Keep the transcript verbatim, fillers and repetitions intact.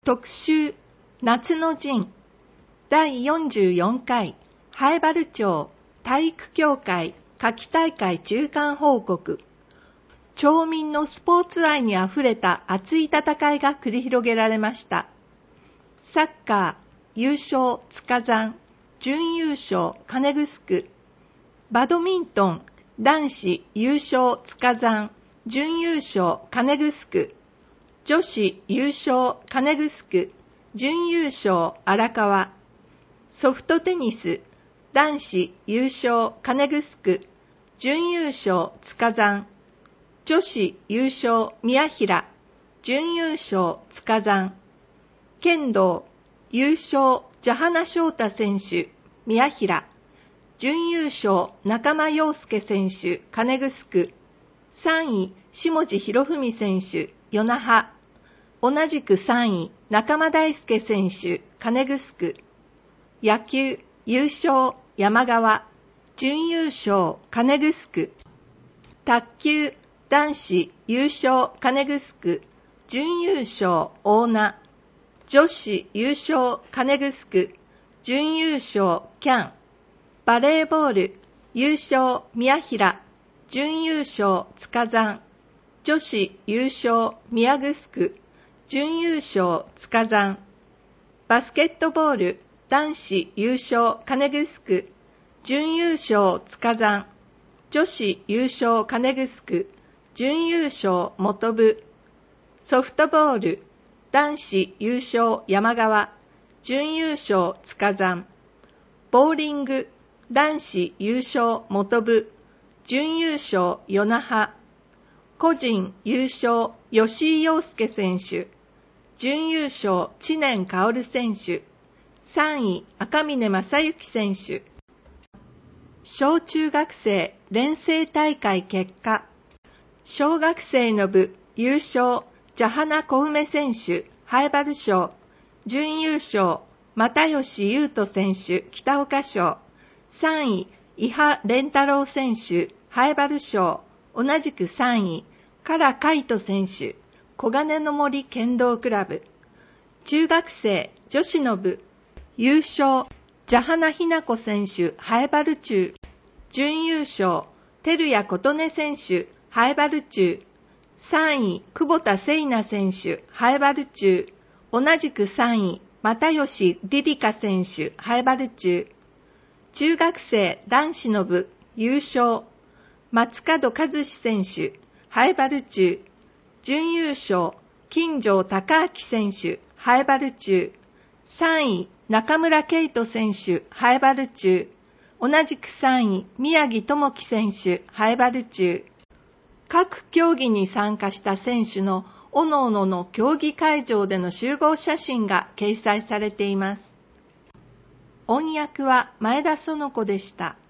特集夏の陣だいよんじゅうよんかい南風原町体育協会夏季大会中間報告。町民のスポーツ愛にあふれた熱い戦いが繰り広げられました。サッカー優勝塚山、準優勝金城。バドミントン男子優勝塚山、準優勝金城。女子優勝金城、準優勝荒川。ソフトテニス男子優勝金城、準優勝塚山。女子優勝宮平、準優勝塚山。剣道優勝蛇花翔太選手宮平、準優勝中間陽介選手金城。さんい下地博文選手与那覇。同じくさんい中間大輔選手金城。野球優勝山川、準優勝金城。卓球男子優勝金城、準優勝大名。女子優勝金城、準優勝キャン。バレーボール優勝宮平、準優勝塚山。女子優勝宮城、準優勝塚山。バスケットボール男子優勝金城、準優勝塚山。女子優勝金城、準優勝本部。ソフトボール男子優勝山川、準優勝塚山。ボーリング男子優勝本部、準優勝与那覇。個人優勝吉井陽介選手、準優勝知念薫選手。さんい赤嶺正幸選手。小中学生連成大会結果。小学生の部優勝蛇花小梅選手南風原賞。準優勝又吉優斗選手北岡賞。さんい伊波蓮太郎選手南風原賞。同じくさんい唐海斗選手小金の森剣道クラブ。中学生女子の部優勝蛇花ひな子選手南風中。準優勝照谷琴音選手南風中。さんい久保田聖奈選手南風中。同じくさんい又吉リリカ選手南風中。中学生男子の部優勝松門和志選手南風中。準優勝金城孝明選手南風中。さんい中村圭斗選手南風中。同じくさんい宮城智樹選手南風中。各競技に参加した選手の各々の競技会場での集合写真が掲載されています。音訳は前田園子でした。